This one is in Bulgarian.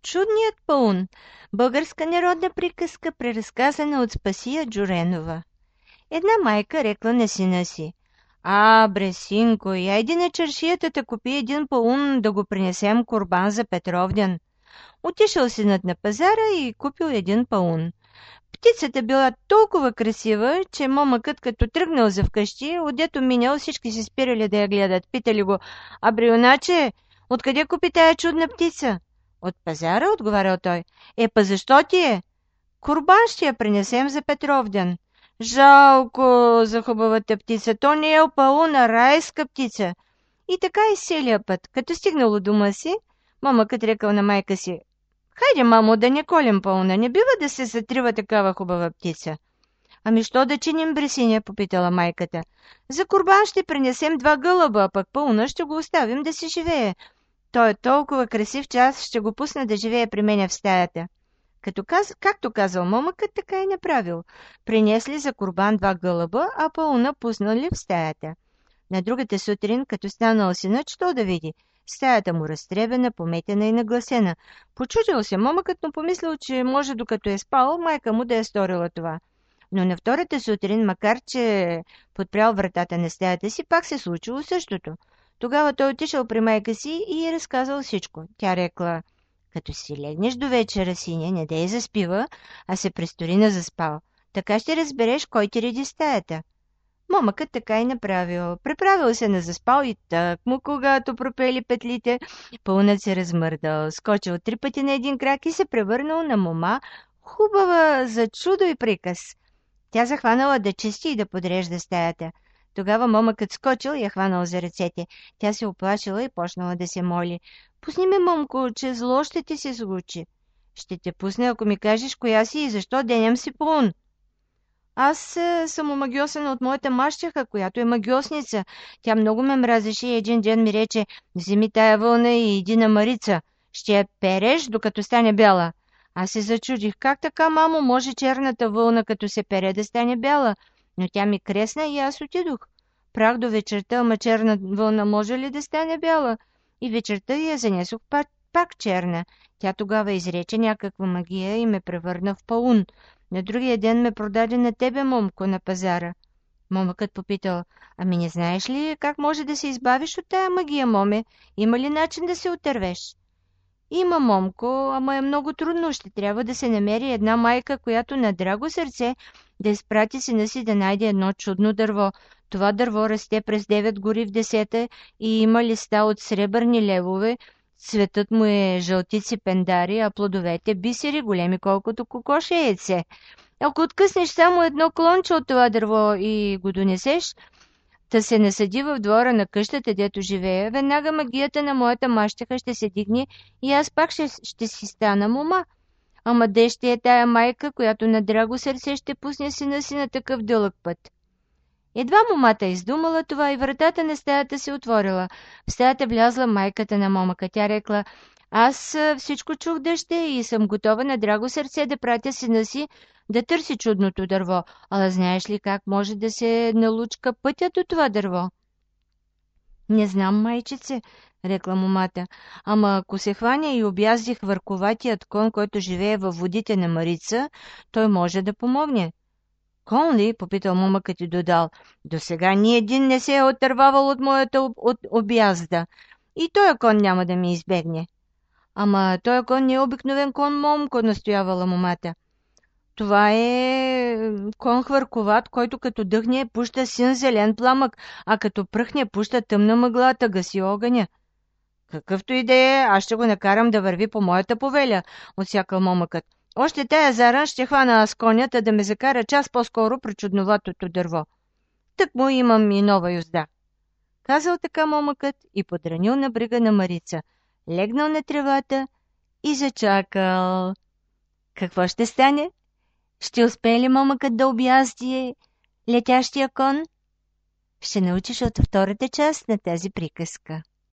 Чудният паун. Българска народна приказка, преразказана от Спасия Джуренова. Една майка рекла на сина си: бре, синко, яйди на чаршията да купи един паун да го принесем курбан за Петровден. Отишъл синът на пазара и купил един паун. Птицата била толкова красива, че момъкът, като тръгнал за вкъщи, отдето минал, всички се спирали да я гледат. Питали го: бре, юначе, откъде купи тая чудна птица? От пазара, отговарял той. Па защо ти е? Курбан ще я принесем за Петровден. Жалко за хубавата птица, то не е пауна, райска птица. И така и целия път. Като стигнал у дома си, момъкът рекал на майка си: хайде, мамо, да не колем пауна, не бива да се затрива такава хубава птица. Що да чиним, бресиня, попитала майката. За курбан ще принесем 2 гълъба, а пък пауна ще го оставим да си живее. Той е толкова красив, че аз ще го пусна да живее при мене в стаята. Както казал момъкът, така и направил. Принесли за курбан 2 гълъба, а пауна пуснали в стаята. На другата сутрин, като станал синът, що да види? Стаята му разтребена, пометена и нагласена. Почудил се момъкът, но помислил, че може докато е спал, майка му да е сторила това. Но на втората сутрин, макар че подпрял вратата на стаята си, пак се случило същото. Тогава той отишъл при майка си и й разказал всичко. Тя рекла: като си легнеш до вечера, синя, не дей заспива, а се престори на заспал. Така ще разбереш кой ти реди стаята. Момъкът така и направил. Преправил се на заспал и тъкмо, когато пропели петлите, пълнът се размърдал, скочил 3 пъти на един крак и се превърнал на мома, хубава за чудо и приказ. Тя захванала да чисти и да подрежда стаята. Тогава момъкът скочил и я хванал за ръцете. Тя се оплашила и почнала да се моли: пусни ме, момко, че зло ще ти се случи. Ще те пусна, ако ми кажеш коя си и защо деням си паун. Аз съм омагьосана от моята мащеха, която е магьосница. Тя много ме мразеше и един ден ми рече: вземи тая вълна и иди на Марица. Ще я переш, докато стане бяла. Аз се зачудих: как така, мамо, може черната вълна, като се пере, да стане бяла? Но тя ми кресна и аз отидох. Прах до вечерта, ама черна вълна може ли да стане бяла? И вечерта я занесох пак черна. Тя тогава изрече някаква магия и ме превърна в паун. На другия ден ме продаде на тебе, момко, на пазара. Момъкът попитал: не знаеш ли как може да се избавиш от тая магия, моме? Има ли начин да се отървеш? Има, момко, ама е много трудно. Ще трябва да се намери една майка, която на драго сърце да изпрати сина си да найде едно чудно дърво. Това дърво расте през 9 гори в 10 и има листа от сребърни левове. Цветът му е жълтици пендари, а плодовете бисери, големи колкото кокоше яйце. Ако откъснеш само едно клонче от това дърво и го донесеш, да се насади в двора на къщата, дето живея, веднага магията на моята мащеха ще се дигне и аз пак ще си стана мома. Ама де ще е тая майка, която на драго сърце ще пусне сина си на такъв дълъг път? Едва момата издумала това и вратата на стаята се отворила. В стаята влязла майката на момъка. Тя рекла: аз всичко чух, дъще, и съм готова на драго сърце да пратя сина си да търси чудното дърво. Ала знаеш ли как може да се налучка пътят до това дърво? Не знам, майчице, рекла момата. Ама ако се хваня и обязди хвърковатият кон, който живее във водите на Марица, той може да помогне. Кон ли? Попитал момъкът и додал: до сега ни един не се е отървавал от моята обязда. И той кон няма да ми избегне. Ама той кон не е обикновен кон, момко, настоявала момата. Това е кон хвърковат, който като дъхне пуща син зелен пламък, а като пръхне пуща тъмна мъгла, гаси огъня. Какъвто и да е, аз ще го накарам да върви по моята повеля, отсякал момъкът. Още тая заран ще хвана аз конята да ме закара час по-скоро при чудноватото дърво. Тък му имам и нова юзда. Казал така момъкът и подранил на брега на Марица, легнал на тревата и зачакал. Какво ще стане? Ще успее ли момъкът да обязди летящия кон? Ще научиш от втората част на тази приказка.